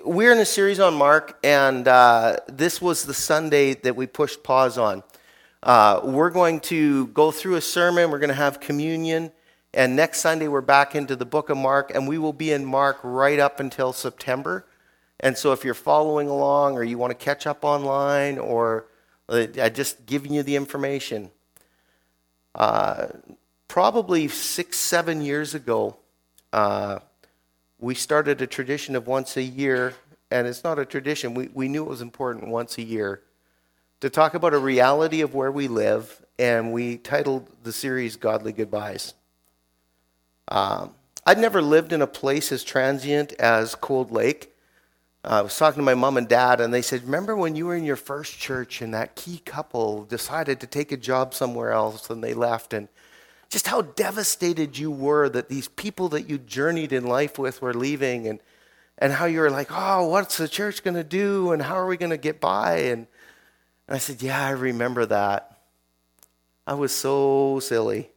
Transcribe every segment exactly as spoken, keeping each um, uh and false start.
we're in a series on Mark, and uh, this was the Sunday that we pushed pause on. Uh, we're going to go through a sermon, we're going to have communion, and next Sunday we're back into the book of Mark, and we will be in Mark right up until September. And so if you're following along, or you want to catch up online, or uh, I just giving you the information. Uh, probably six, seven years ago, uh, we started a tradition of once a year, and it's not a tradition, we, we knew it was important once a year, to talk about a reality of where we live, and we titled the series Godly Goodbyes. Um, I'd never lived in a place as transient as Cold Lake. Uh, I was talking to my mom and dad, and they said, remember when you were in your first church and that key couple decided to take a job somewhere else and they left, and just how devastated you were that these people that you journeyed in life with were leaving, and, and how you were like, oh, what's the church going to do, and how are we going to get by? And, and I said, yeah, I remember that. I was so silly.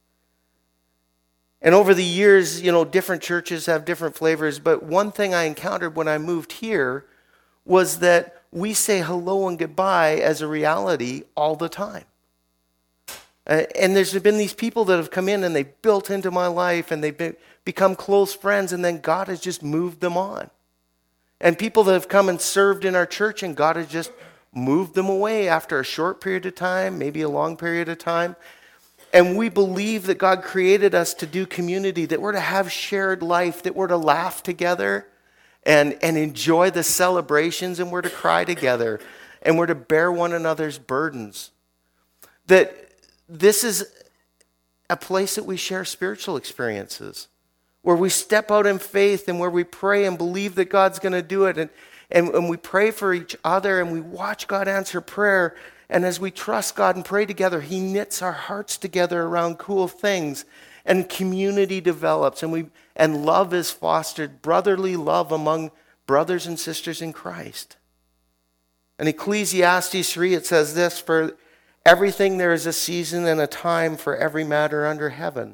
And over the years, you know, different churches have different flavors, but one thing I encountered when I moved here was that we say hello and goodbye as a reality all the time. Uh, and there's been these people that have come in and they've built into my life and they've been, become close friends, and then God has just moved them on. And people that have come and served in our church, and God has just moved them away after a short period of time, maybe a long period of time. And we believe that God created us to do community, that we're to have shared life, that we're to laugh together and, and enjoy the celebrations, and we're to cry together, and we're to bear one another's burdens. That this is a place that we share spiritual experiences, where we step out in faith and where we pray and believe that God's going to do it. And, and, and we pray for each other, and we watch God answer prayer. And as we trust God and pray together, He knits our hearts together around cool things, and community develops, and we and love is fostered, brotherly love among brothers and sisters in Christ. In Ecclesiastes three, it says this, for everything there is a season and a time for every matter under heaven.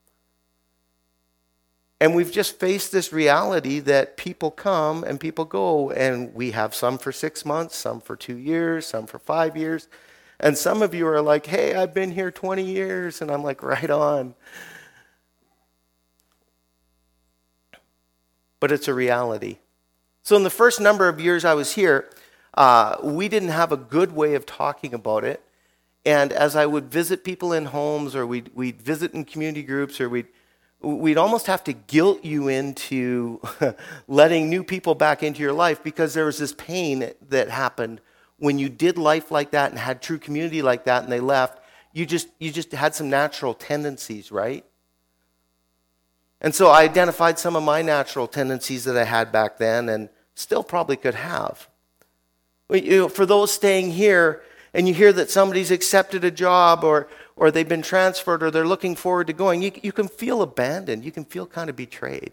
And we've just faced this reality that people come and people go, and we have some for six months, some for two years, some for five years. And some of you are like, hey, I've been here twenty years. And I'm like, right on. But it's a reality. So in the first number of years I was here, uh, we didn't have a good way of talking about it. And as I would visit people in homes, or we'd, we'd visit in community groups, or we'd We'd almost have to guilt you into letting new people back into your life, because there was this pain that happened when you did life like that and had true community like that, and they left. You just you just had some natural tendencies, right? And so I identified some of my natural tendencies that I had back then, and still probably could have. You know, for those staying here, and you hear that somebody's accepted a job, or or they've been transferred, or they're looking forward to going, you, you can feel abandoned. You can feel kind of betrayed.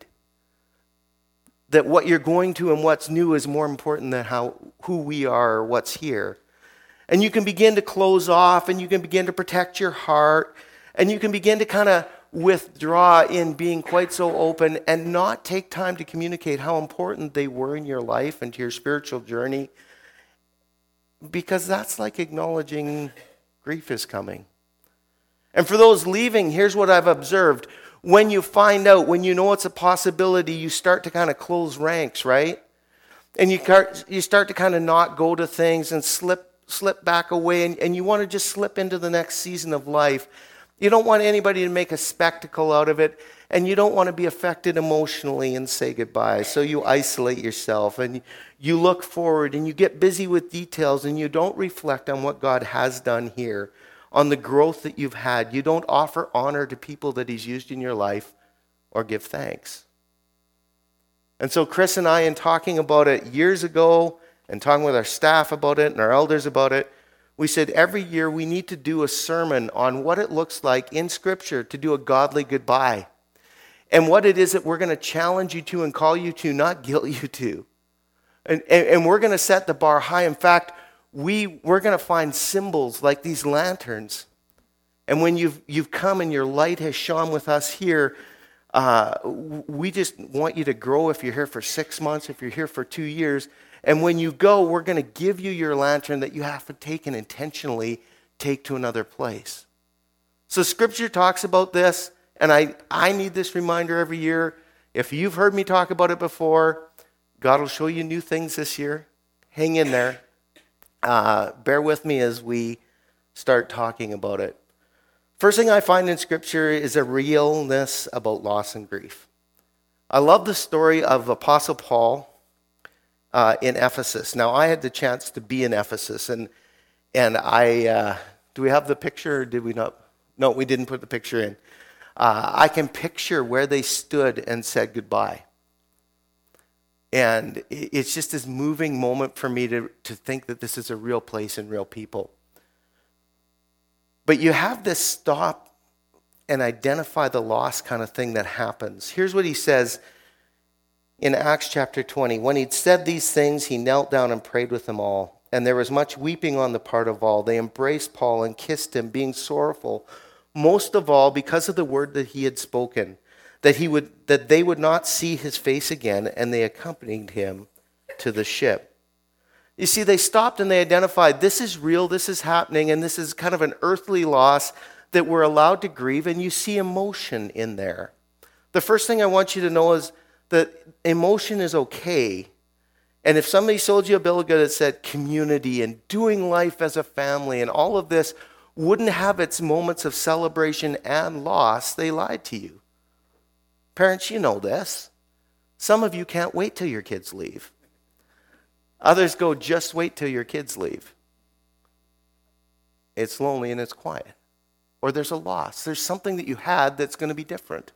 That what you're going to and what's new is more important than how who we are or what's here. And you can begin to close off, and you can begin to protect your heart, and you can begin to kind of withdraw in being quite so open and not take time to communicate how important they were in your life and to your spiritual journey. Because that's like acknowledging grief is coming. And for those leaving, here's what I've observed. When you find out, when you know it's a possibility, you start to kind of close ranks, right? And you you start to kind of not go to things and slip slip back away, and, and you want to just slip into the next season of life. You don't want anybody to make a spectacle out of it, and you don't want to be affected emotionally and say goodbye. So you isolate yourself, and you look forward, and you get busy with details, and you don't reflect on what God has done here, on the growth that you've had. You don't offer honor to people that He's used in your life, or give thanks. And so Chris and I, in talking about it years ago, and talking with our staff about it and our elders about it, we said every year we need to do a sermon on what it looks like in Scripture to do a godly goodbye. And what it is that we're going to challenge you to and call you to, not guilt you to. And, and, and we're going to set the bar high. In fact, we, we're going to find symbols like these lanterns. And when you've, you've come and your light has shone with us here, Uh, we just want you to grow if you're here for six months, if you're here for two years. And when you go, we're going to give you your lantern that you have to take and intentionally take to another place. So Scripture talks about this, and I, I need this reminder every year. If you've heard me talk about it before, God will show you new things this year. Hang in there. Uh, bear with me as we start talking about it. First thing I find in Scripture is a realness about loss and grief. I love the story of Apostle Paul uh, in Ephesus. Now, I had the chance to be in Ephesus, and and I, uh, do we have the picture, or did we not? No, we didn't put the picture in. Uh, I can picture where they stood and said goodbye. And it's just this moving moment for me to, to think that this is a real place and real people. But you have this stop and identify the loss kind of thing that happens. Here's what he says in Acts chapter twenty. When he'd said these things, he knelt down and prayed with them all. And there was much weeping on the part of all. They embraced Paul and kissed him, being sorrowful, most of all because of the word that he had spoken, that he would that they would not see his face again, and they accompanied him to the ship. You see, they stopped and they identified this is real, this is happening, and this is kind of an earthly loss that we're allowed to grieve, and you see emotion in there. The first thing I want you to know is that emotion is okay. And if somebody sold you a bill of goods that said community and doing life as a family and all of this wouldn't have its moments of celebration and loss, they lied to you. Parents, you know this. Some of you can't wait till your kids leave. Others go, just wait till your kids leave. It's lonely and it's quiet. Or there's a loss. There's something that you had that's going to be different.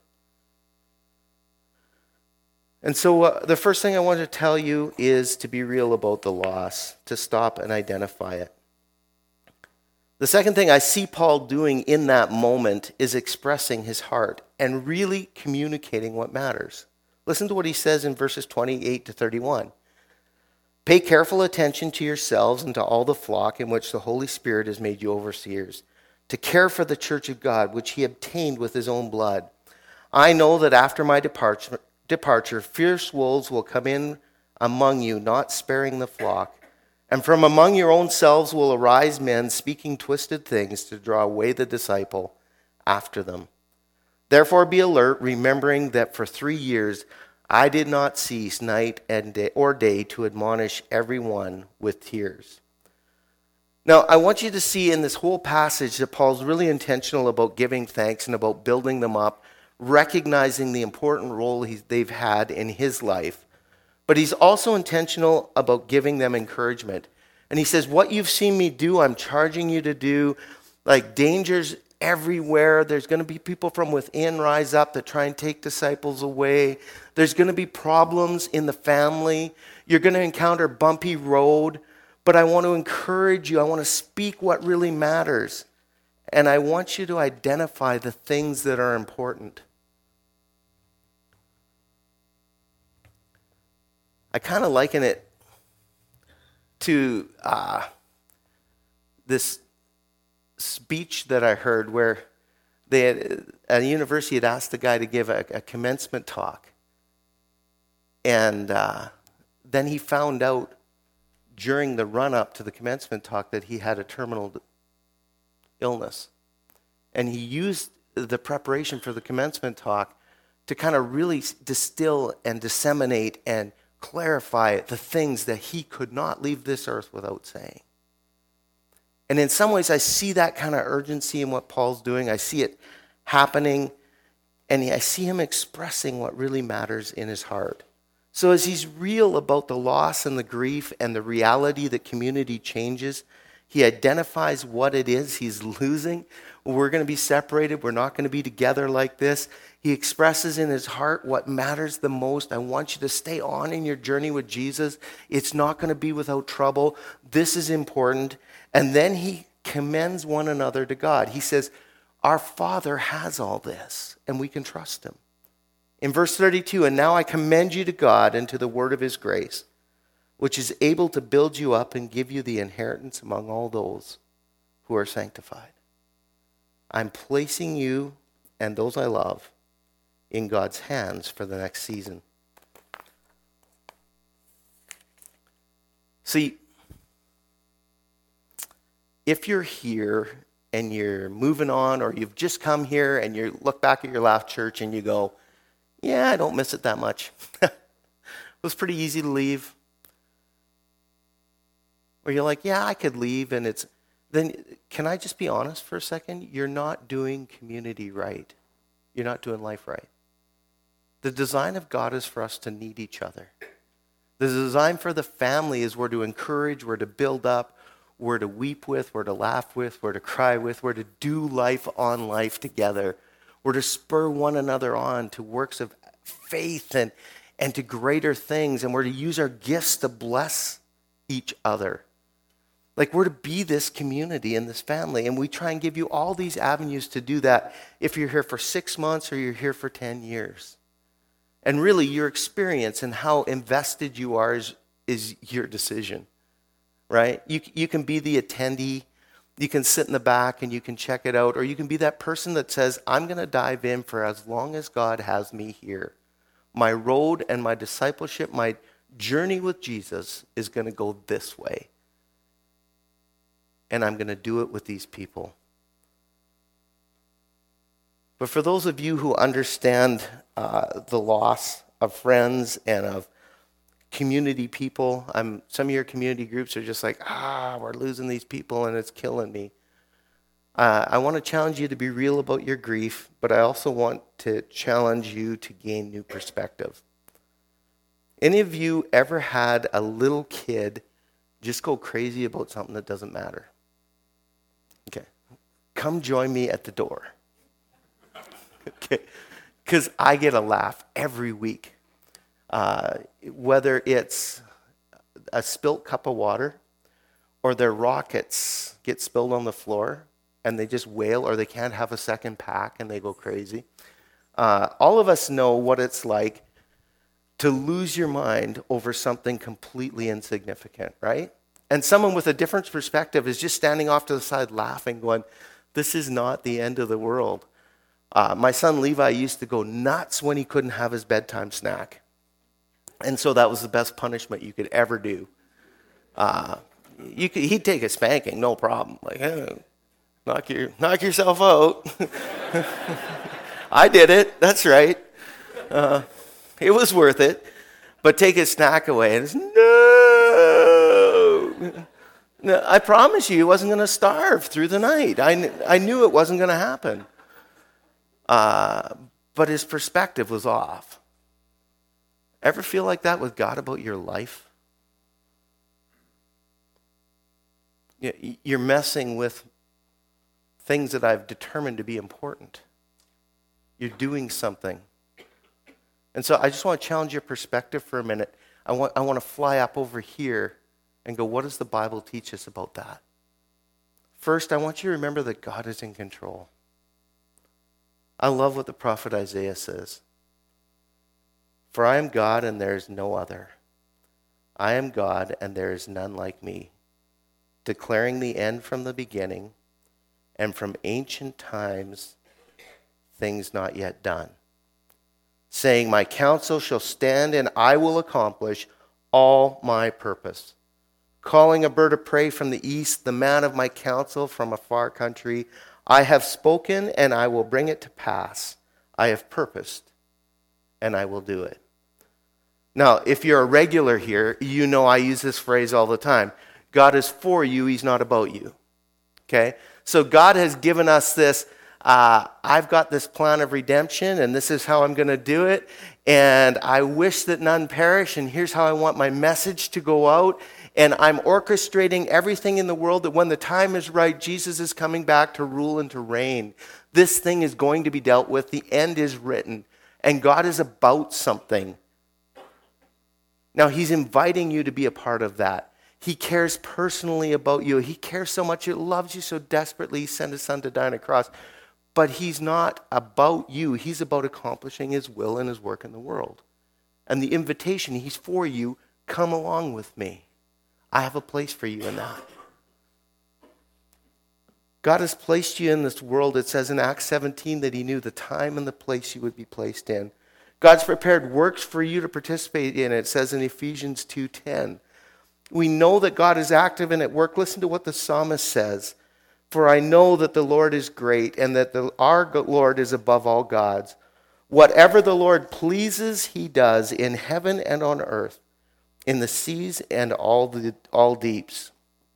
And so uh, the first thing I want to tell you is to be real about the loss, to stop and identify it. The second thing I see Paul doing in that moment is expressing his heart and really communicating what matters. Listen to what he says in verses twenty-eight to thirty-one. Pay careful attention to yourselves and to all the flock in which the Holy Spirit has made you overseers, to care for the church of God, which he obtained with his own blood. I know that after my departure, departure fierce wolves will come in among you, not sparing the flock. And from among your own selves will arise men speaking twisted things to draw away the disciple after them. Therefore be alert, remembering that for three years I did not cease night and day or day to admonish everyone with tears. Now, I want you to see in this whole passage that Paul's really intentional about giving thanks and about building them up, recognizing the important role he's, they've had in his life. But he's also intentional about giving them encouragement. And he says, what you've seen me do, I'm charging you to do. Like, dangers everywhere. There's going to be people from within rise up that try and take disciples away. There's going to be problems in the family. You're going to encounter bumpy road. But I want to encourage you. I want to speak what really matters. And I want you to identify the things that are important. I kind of liken it to uh, this speech that I heard where they had, at a university had asked the guy to give a, a commencement talk. And uh, then he found out during the run-up to the commencement talk that he had a terminal illness. And he used the preparation for the commencement talk to kind of really distill and disseminate and clarify the things that he could not leave this earth without saying. And in some ways, I see that kind of urgency in what Paul's doing. I see it happening, and I see him expressing what really matters in his heart. So as he's real about the loss and the grief and the reality that community changes, he identifies what it is he's losing. We're going to be separated. We're not going to be together like this. He expresses in his heart what matters the most. I want you to stay on in your journey with Jesus. It's not going to be without trouble. This is important. And then he commends one another to God. He says, our Father has all this, and we can trust him. In verse thirty-two, and now I commend you to God and to the word of his grace, which is able to build you up and give you the inheritance among all those who are sanctified. I'm placing you and those I love in God's hands for the next season. See, if you're here and you're moving on, or you've just come here and you look back at your last church and you go, yeah, I don't miss it that much. It was pretty easy to leave. Or you're like, yeah, I could leave, and it's, then can I just be honest for a second? You're not doing community right. You're not doing life right. The design of God is for us to need each other. The design for the family is we're to encourage, we're to build up, we're to weep with, we're to laugh with, we're to cry with, we're to do life on life together. We're to spur one another on to works of faith and, and to greater things, and we're to use our gifts to bless each other. Like, we're to be this community and this family, and we try and give you all these avenues to do that if you're here for six months or you're here for ten years. And really, your experience and how invested you are is, is your decision, right? You, you can be the attendee, you can sit in the back and you can check it out, or you can be that person that says, I'm going to dive in for as long as God has me here. My road and my discipleship, my journey with Jesus is going to go this way. And I'm going to do it with these people. But for those of you who understand uh, the loss of friends and of community people, I'm, some of your community groups are just like, ah, we're losing these people and it's killing me. Uh, I want to challenge you to be real about your grief, but I also want to challenge you to gain new perspective. Any of you ever had a little kid just go crazy about something that doesn't matter? Okay, come join me at the door. Okay, because I get a laugh every week. Uh, whether it's a spilt cup of water, or their rockets get spilled on the floor and they just wail, or they can't have a second pack and they go crazy. Uh, all of us know what it's like to lose your mind over something completely insignificant, right? And someone with a different perspective is just standing off to the side laughing, going, this is not the end of the world. Uh, my son Levi used to go nuts when he couldn't have his bedtime snack. And so that was the best punishment you could ever do. Uh, you could, he'd take a spanking, no problem. Like, hey, knock, your, knock yourself out. I did it, that's right. Uh, it was worth it. But take his snack away, and it's, no. No, I promise you, he wasn't going to starve through the night. I, I knew it wasn't going to happen. Uh, but his perspective was off. Ever feel like that with God about your life? You're messing with things that I've determined to be important. You're doing something. And so I just want to challenge your perspective for a minute. I want, I want to fly up over here and go, what does the Bible teach us about that? First, I want you to remember that God is in control. I love what the prophet Isaiah says. For I am God and there is no other. I am God and there is none like me, declaring the end from the beginning and from ancient times things not yet done. Saying, my counsel shall stand and I will accomplish all my purpose. Calling a bird of prey from the east, the man of my counsel from a far country. I have spoken and I will bring it to pass. I have purposed and I will do it. Now, if you're a regular here, you know I use this phrase all the time. God is for you, he's not about you. Okay? So God has given us this, uh, I've got this plan of redemption and this is how I'm going to do it. And I wish that none perish, and here's how I want my message to go out. And I'm orchestrating everything in the world that when the time is right, Jesus is coming back to rule and to reign. This thing is going to be dealt with. The end is written. And God is about something. Now, he's inviting you to be a part of that. He cares personally about you. He cares so much. He loves you so desperately. He sent his son to die on a cross. But he's not about you. He's about accomplishing his will and his work in the world. And the invitation, he's for you. Come along with me. I have a place for you in that. God has placed you in this world. It says in Acts seventeen that he knew the time and the place you would be placed in. God's prepared works for you to participate in. It says in Ephesians two ten. We know that God is active and at work. Listen to what the psalmist says. For I know that the Lord is great and that the, our Lord is above all gods. Whatever the Lord pleases, he does in heaven and on earth, in the seas and all the all deeps.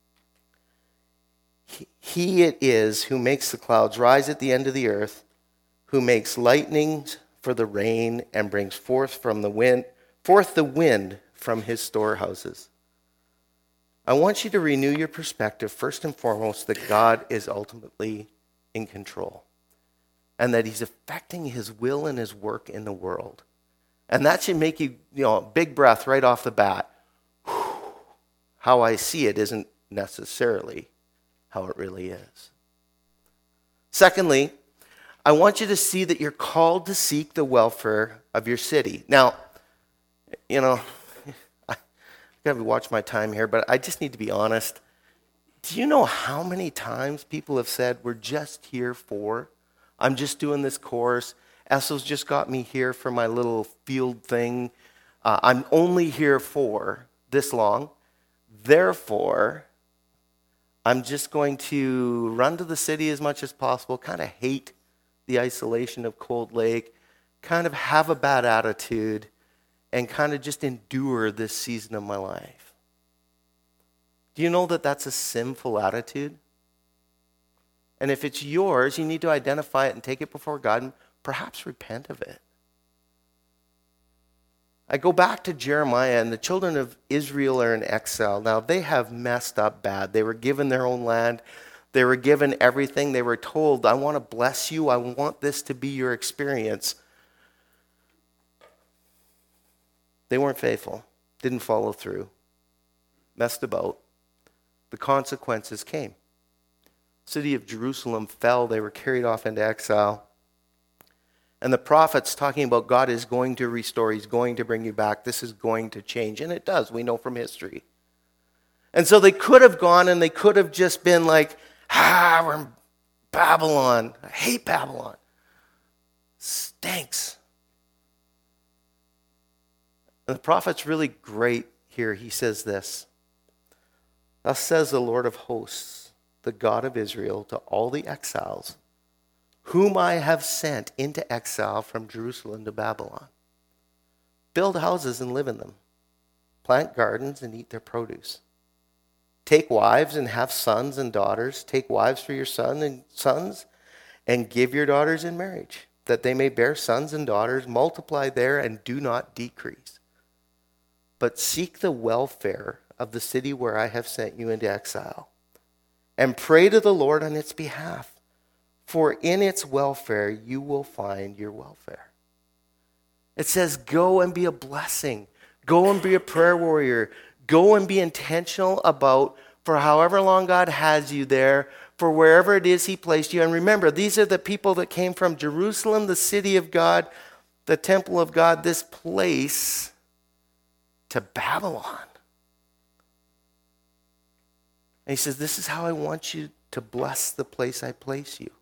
He, he it is who makes the clouds rise at the end of the earth, who makes lightnings for the rain and brings forth from the wind forth the wind from his storehouses. I want you to renew your perspective, first and foremost, that God is ultimately in control and that he's affecting his will and his work in the world. And that should make you, you know, a big breath right off the bat. How I see it isn't necessarily how it really is. Secondly, I want you to see that you're called to seek the welfare of your city. Now, you know, I gotta watch my time here, but I just need to be honest. Do you know how many times people have said, we're just here for, I'm just doing this course, Esso's just got me here for my little field thing, uh, I'm only here for this long, therefore, I'm just going to run to the city as much as possible, kind of hate the isolation of Cold Lake, kind of have a bad attitude, and kind of just endure this season of my life. Do you know that that's a sinful attitude? And if it's yours, you need to identify it and take it before God and perhaps repent of it. I go back to Jeremiah, and the children of Israel are in exile. Now, they have messed up bad. They were given their own land. They were given everything. They were told, I want to bless you. I want this to be your experience. They weren't faithful, didn't follow through, messed about. The consequences came. The city of Jerusalem fell. They were carried off into exile. And the prophets talking about God is going to restore. He's going to bring you back. This is going to change. And it does. We know from history. And so they could have gone and they could have just been like, ah, we're in Babylon. I hate Babylon. Stinks. And the prophet's really great here. He says this. Thus says the Lord of hosts, the God of Israel, to all the exiles, whom I have sent into exile from Jerusalem to Babylon. Build houses and live in them. Plant gardens and eat their produce. Take wives and have sons and daughters. Take wives for your son and sons and give your daughters in marriage, that they may bear sons and daughters, multiply there and do not decrease. But seek the welfare of the city where I have sent you into exile, and pray to the Lord on its behalf, for in its welfare you will find your welfare. It says, go and be a blessing. Go and be a prayer warrior. Go and be intentional about, for however long God has you there, for wherever it is he placed you. And remember, these are the people that came from Jerusalem, the city of God, the temple of God, this place, to Babylon. And he says, this is how I want you to bless the place I place you.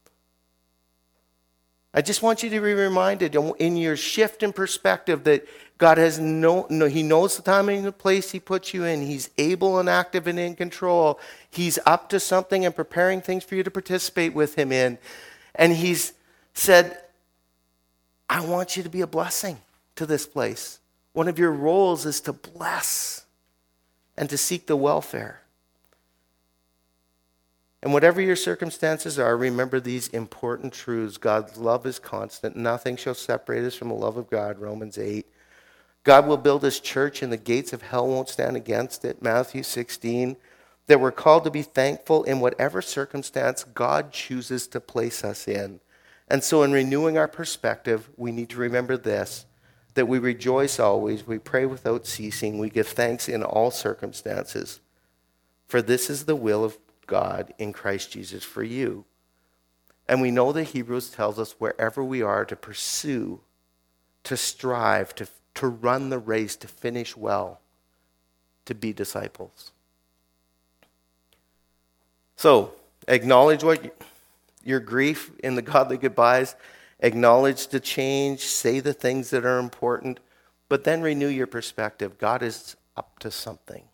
I just want you to be reminded in your shift in perspective that God has no, no, he knows the time and the place he puts you in. He's able and active and in control. He's up to something and preparing things for you to participate with him in. And he's said, I want you to be a blessing to this place. One of your roles is to bless and to seek the welfare. And whatever your circumstances are, remember these important truths. God's love is constant. Nothing shall separate us from the love of God, Romans eight. God will build his church and the gates of hell won't stand against it, Matthew sixteen. That we're called to be thankful in whatever circumstance God chooses to place us in. And so in renewing our perspective, we need to remember this, that we rejoice always, we pray without ceasing, we give thanks in all circumstances. For this is the will of God in Christ Jesus for you. And we know that Hebrews tells us wherever we are to pursue, to strive, to, to run the race, to finish well, to be disciples. So, Acknowledge what you, your grief in the godly goodbyes. Acknowledge the change. Say the things that are important. But then renew your perspective. God is up to something.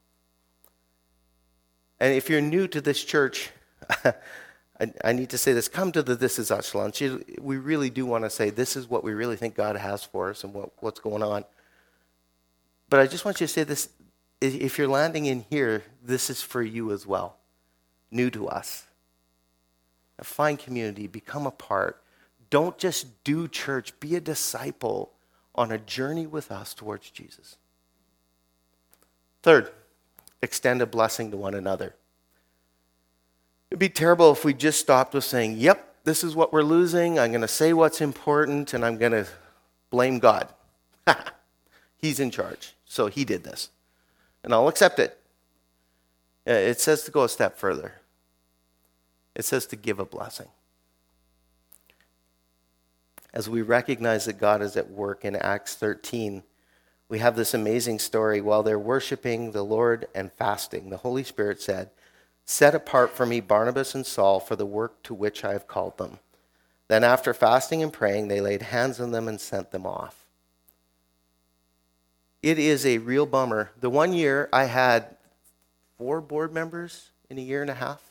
And if you're new to this church, I, I need to say this. Come to the This Is Us lunch. We really do want to say this is what we really think God has for us and what, what's going on. But I just want you to say this. If you're landing in here, this is for you as well. New to us. Find community. Become a part. Don't just do church. Be a disciple on a journey with us towards Jesus. Third, extend a blessing to one another. It'd be terrible if we just stopped with saying, yep, this is what we're losing. I'm going to say what's important, and I'm going to blame God. He's in charge, so he did this. And I'll accept it. It says to go a step further. It says to give a blessing. As we recognize that God is at work in Acts thirteen, we have this amazing story. While they're worshiping the Lord and fasting, the Holy Spirit said, "Set apart for me Barnabas and Saul for the work to which I have called them." Then after fasting and praying, they laid hands on them and sent them off. It is a real bummer. The one year I had four board members in a year and a half.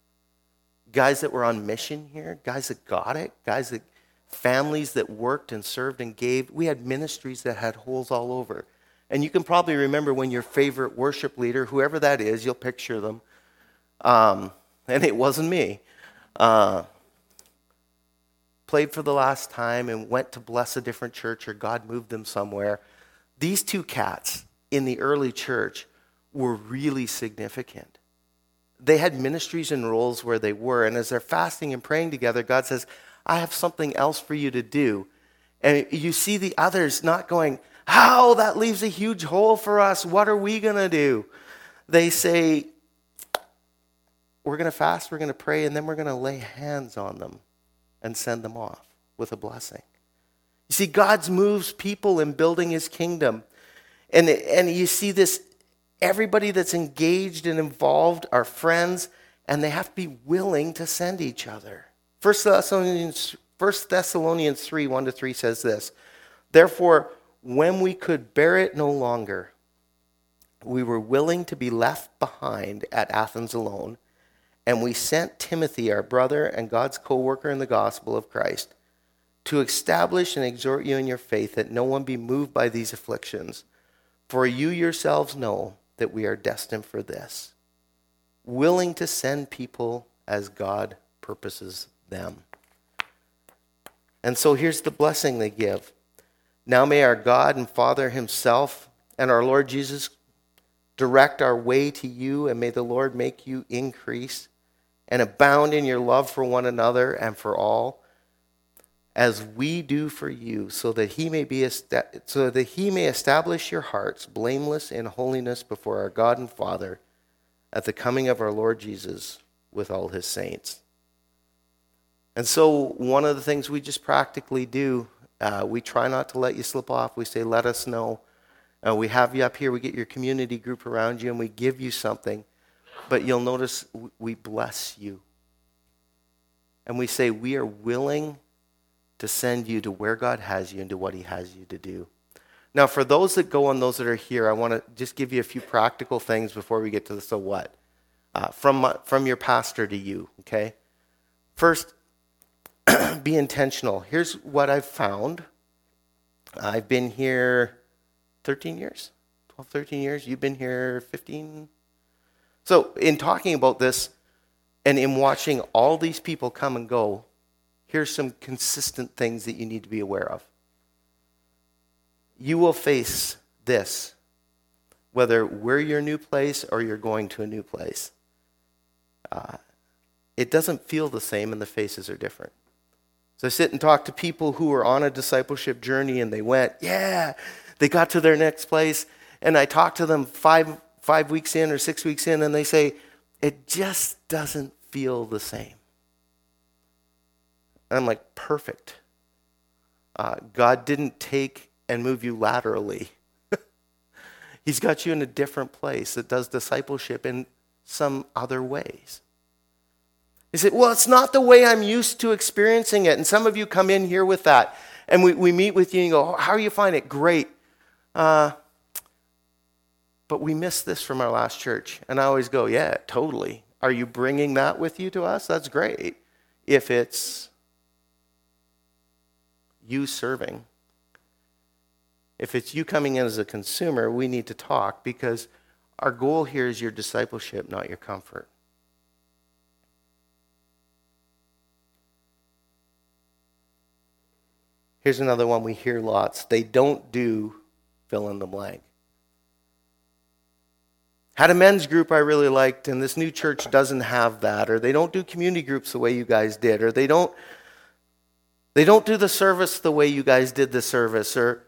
Guys that were on mission here, guys that got it, guys that, families that worked and served and gave. We had ministries that had holes all over. And you can probably remember when your favorite worship leader, whoever that is, you'll picture them. Um, and it wasn't me. Uh, played for the last time and went to bless a different church, or God moved them somewhere. These two cats in the early church were really significant. They had ministries and roles where they were, and as they're fasting and praying together, God says, I have something else for you to do. And you see the others not going, how? That leaves a huge hole for us. What are we going to do? They say, we're going to fast, we're going to pray, and then we're going to lay hands on them and send them off with a blessing. You see, God moves people in building his kingdom. And, and you see this, everybody that's engaged and involved are friends, and they have to be willing to send each other. First Thessalonians, First Thessalonians three, one to three says this, "Therefore, when we could bear it no longer, we were willing to be left behind at Athens alone, and we sent Timothy, our brother and God's co-worker in the gospel of Christ, to establish and exhort you in your faith, that no one be moved by these afflictions. For you yourselves know that we are destined for this, willing to send people as God purposes them." And so here's the blessing they give. "Now may our God and Father himself and our Lord Jesus direct our way to you, and may the Lord make you increase and abound in your love for one another and for all, as we do for you, so that he may be so that he may establish your hearts blameless in holiness before our God and Father at the coming of our Lord Jesus with all his saints." And so one of the things we just practically do, uh, we try not to let you slip off. We say, let us know. Uh, we have you up here. We get your community group around you, and we give you something. But you'll notice we bless you. And we say we are willing to send you to where God has you and to what he has you to do. Now, for those that go and those that are here, I want to just give you a few practical things before we get to the so what. Uh, from, from your pastor to you, okay? First, be intentional. Here's what I've found. I've been here thirteen years, twelve, thirteen years. You've been here fifteen. So in talking about this and in watching all these people come and go, here's some consistent things that you need to be aware of. You will face this, whether we're your new place or you're going to a new place. Uh, it doesn't feel the same, and the faces are different. So I sit and talk to people who are on a discipleship journey, and they went, yeah, they got to their next place. And I talk to them five five weeks in or six weeks in, and they say, it just doesn't feel the same. And I'm like, perfect. Uh, God didn't take and move you laterally. He's got you in a different place that does discipleship in some other ways. They say, well, it's not the way I'm used to experiencing it. And some of you come in here with that. And we, we meet with you and you go, how are you finding it? Great. Uh, but we missed this from our last church. And I always go, yeah, totally. Are you bringing that with you to us? That's great. If it's you serving. If it's you coming in as a consumer, we need to talk because our goal here is your discipleship, not your comfort. Here's another one we hear lots. They don't do fill in the blank. Had a men's group I really liked, and this new church doesn't have that, or they don't do community groups the way you guys did, or they don't they don't do the service the way you guys did the service, or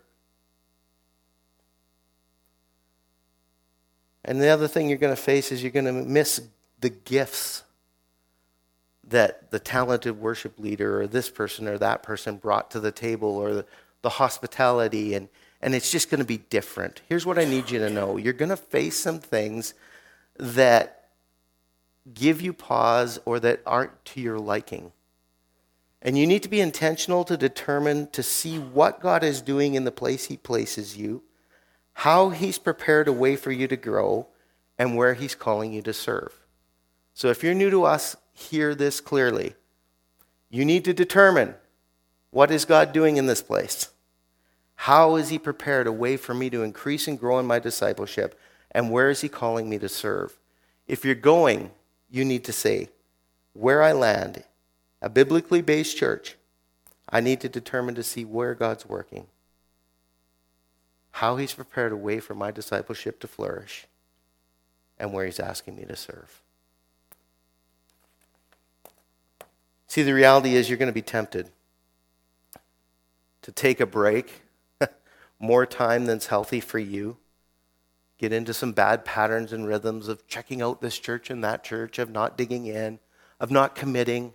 and the other thing you're going to face is you're going to miss the gifts that the talented worship leader or this person or that person brought to the table, or the, the hospitality, and, and it's just going to be different. Here's what I need you to know. You're going to face some things that give you pause or that aren't to your liking. And you need to be intentional to determine to see what God is doing in the place he places you, how he's prepared a way for you to grow, and where he's calling you to serve. So if you're new to us, hear this clearly. You need to determine, what is God doing in this place? How is he prepared a way for me to increase and grow in my discipleship? And where is he calling me to serve? If you're going, you need to say, where I land, a biblically based church, I need to determine to see where God's working, how he's prepared a way for my discipleship to flourish, and where he's asking me to serve. See, the reality is you're going to be tempted to take a break, more time than's healthy for you, get into some bad patterns and rhythms of checking out this church and that church, of not digging in, of not committing.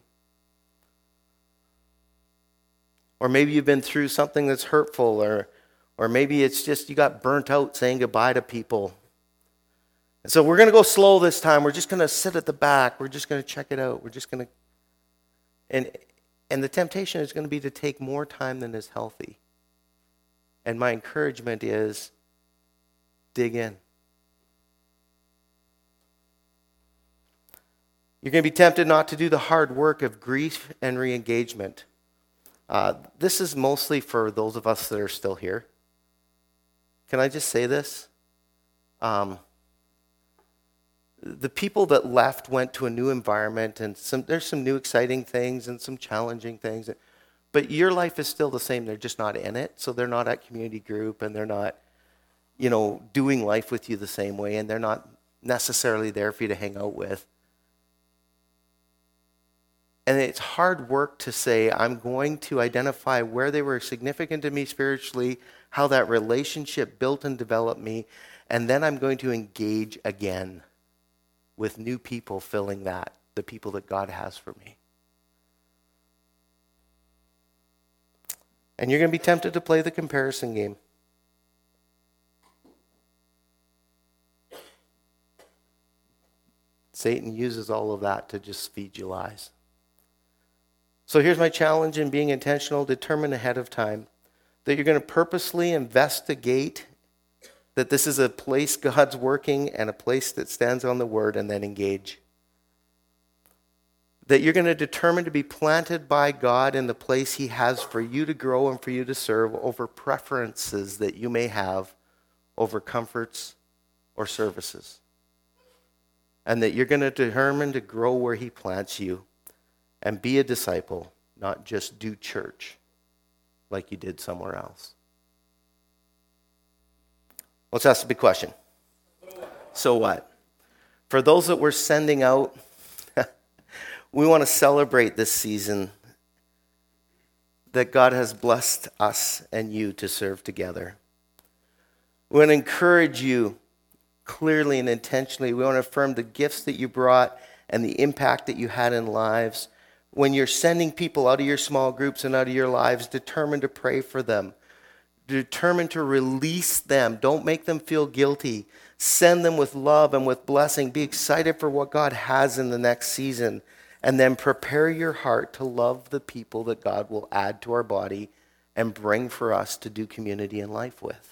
Or maybe you've been through something that's hurtful, or, or maybe it's just you got burnt out saying goodbye to people. And so we're going to go slow this time. We're just going to sit at the back. We're just going to check it out. We're just going to And and the temptation is going to be to take more time than is healthy. And my encouragement is, dig in. You're going to be tempted not to do the hard work of grief and re-engagement. Uh, this is mostly for those of us that are still here. Can I just say this? Um, The people that left went to a new environment, and some, there's some new exciting things and some challenging things. But your life is still the same. They're just not in it. So they're not at community group, and they're not, you know, doing life with you the same way, and they're not necessarily there for you to hang out with. And it's hard work to say, I'm going to identify where they were significant to me spiritually, how that relationship built and developed me, and then I'm going to engage again with new people filling that, the people that God has for me. And you're going to be tempted to play the comparison game. Satan uses all of that to just feed you lies. So here's my challenge in being intentional. Determine ahead of time that you're going to purposely investigate that this is a place God's working and a place that stands on the word, and then engage. That you're going to determine to be planted by God in the place he has for you to grow and for you to serve over preferences that you may have over comforts or services. And that you're going to determine to grow where he plants you and be a disciple, not just do church like you did somewhere else. Let's ask the big question. So what? For those that we're sending out, we want to celebrate this season that God has blessed us and you to serve together. We want to encourage you clearly and intentionally. We want to affirm the gifts that you brought and the impact that you had in lives. When you're sending people out of your small groups and out of your lives, determined to pray for them. Determined to release them. Don't make them feel guilty. Send them with love and with blessing. Be excited for what God has in the next season. And then prepare your heart to love the people that God will add to our body and bring for us to do community and life with.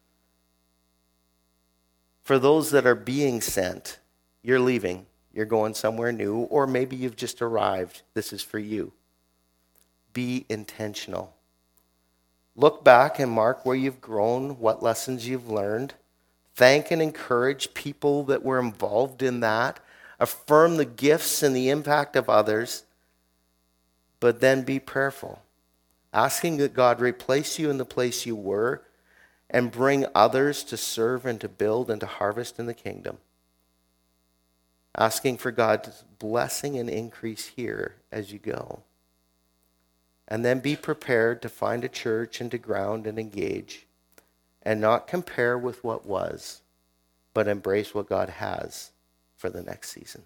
For those that are being sent, you're leaving, you're going somewhere new, or maybe you've just arrived. This is for you. Be intentional. Look back and mark where you've grown, what lessons you've learned. Thank and encourage people that were involved in that. Affirm the gifts and the impact of others, but then be prayerful, asking that God replace you in the place you were and bring others to serve and to build and to harvest in the kingdom. Asking for God's blessing and increase here as you go. And then be prepared to find a church and to ground and engage and not compare with what was, but embrace what God has for the next season.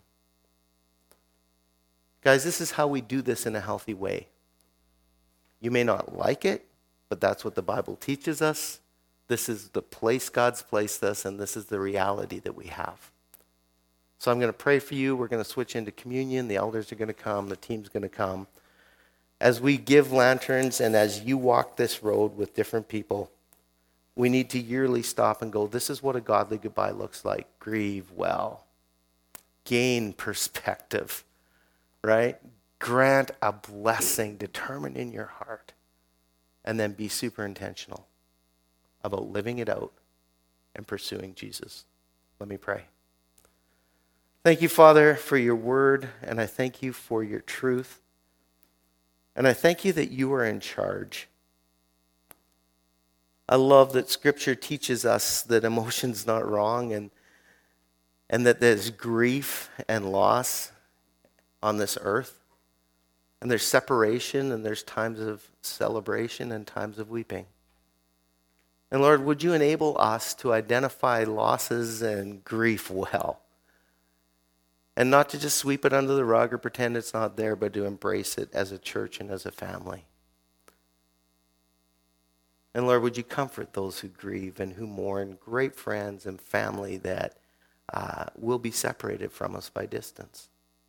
Guys, this is how we do this in a healthy way. You may not like it, but that's what the Bible teaches us. This is the place God's placed us, and this is the reality that we have. So I'm going to pray for you. We're going to switch into communion. The elders are going to come. The team's going to come. As we give lanterns and as you walk this road with different people, we need to yearly stop and go, this is what a godly goodbye looks like. Grieve well. Gain perspective, right? Grant a blessing determined in your heart. And then be super intentional about living it out and pursuing Jesus. Let me pray. Thank you, Father, for your word, and I thank you for your truth. And I thank you that you are in charge. I love that Scripture teaches us that emotion's not wrong, and and that there's grief and loss on this earth. And there's separation, and there's times of celebration and times of weeping. And Lord, would you enable us to identify losses and grief well? And not to just sweep it under the rug or pretend it's not there, but to embrace it as a church and as a family. And Lord, would you comfort those who grieve and who mourn, great friends and family that uh, will be separated from us by distance.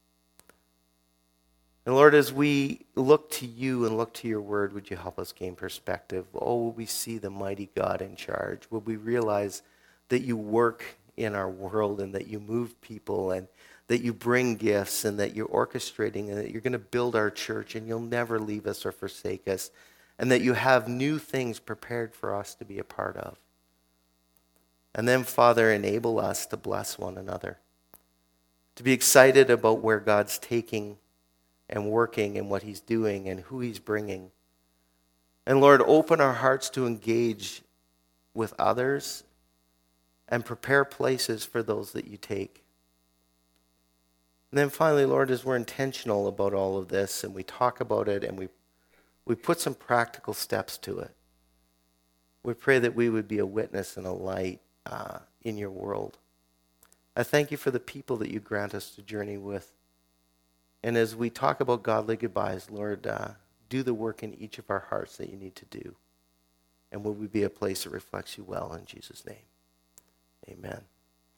And Lord, as we look to you and look to your word, would you help us gain perspective? Oh, will we see the mighty God in charge? Will we realize that you work in our world and that you move people and that you bring gifts and that you're orchestrating and that you're going to build our church and you'll never leave us or forsake us, and that you have new things prepared for us to be a part of. And then, Father, enable us to bless one another, to be excited about where God's taking and working and what he's doing and who he's bringing. And Lord, open our hearts to engage with others and prepare places for those that you take. And then finally, Lord, as we're intentional about all of this and we talk about it and we we put some practical steps to it, we pray that we would be a witness and a light uh, in your world. I thank you for the people that you grant us to journey with. And as we talk about godly goodbyes, Lord, uh, do the work in each of our hearts that you need to do. And will we be a place that reflects you well in Jesus' name? Amen.